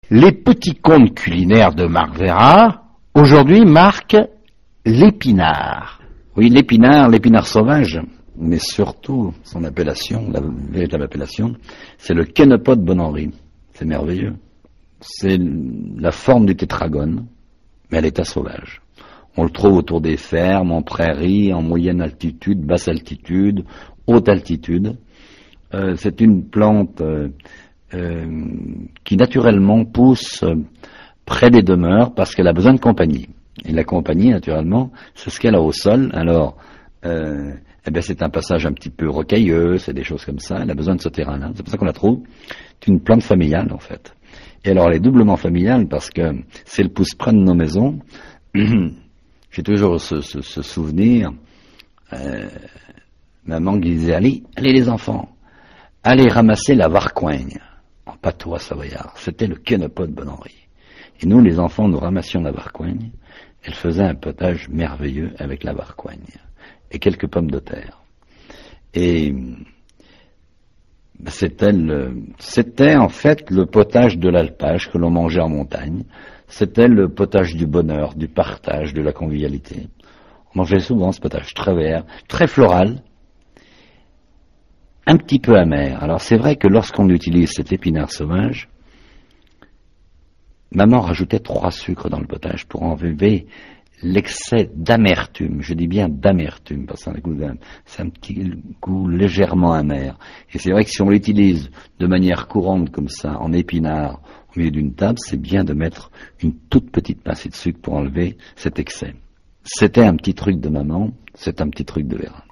Les petits contes culinaires de Marc Verrat, aujourd'hui, marquent l'épinard. Oui, l'épinard sauvage, mais surtout, son appellation, la véritable appellation, c'est le quenepot de Bon-Henri. C'est merveilleux. C'est la forme du tétragone, mais à l'état sauvage. On le trouve autour des fermes, en prairies, en moyenne altitude, basse altitude, haute altitude. C'est une plante qui naturellement pousse près des demeures parce qu'elle a besoin de compagnie. Et la compagnie, naturellement, c'est ce qu'elle a au sol. Alors, c'est un passage un petit peu rocailleux, c'est des choses comme ça. Elle a besoin de ce terrain-là. C'est pour ça qu'on la trouve. C'est une plante familiale, en fait. Et alors, elle est doublement familiale parce que c'est le pousse-près de nos maisons. J'ai toujours ce souvenir. Maman qui disait, allez les enfants, allez ramasser la varcoigne, en patois savoyard. C'était le quenepot de Bon-Henri. Et nous, les enfants, nous ramassions la varcoigne. Elle faisait un potage merveilleux avec la varcoigne et quelques pommes de terre. Et c'était en fait le potage de l'alpage que l'on mangeait en montagne. C'était le potage du bonheur, du partage, de la convivialité. On mangeait souvent ce potage très vert, très floral, un petit peu amer. Alors c'est vrai que lorsqu'on utilise cet épinard sauvage, maman rajoutait 3 sucres dans le potage pour enlever l'excès d'amertume. Je dis bien d'amertume, parce que c'est un petit goût légèrement amer. Et c'est vrai que si on l'utilise de manière courante comme ça, en épinard, au milieu d'une table, c'est bien de mettre une toute petite pincée de sucre pour enlever cet excès. C'était un petit truc de maman, c'est un petit truc de Vera.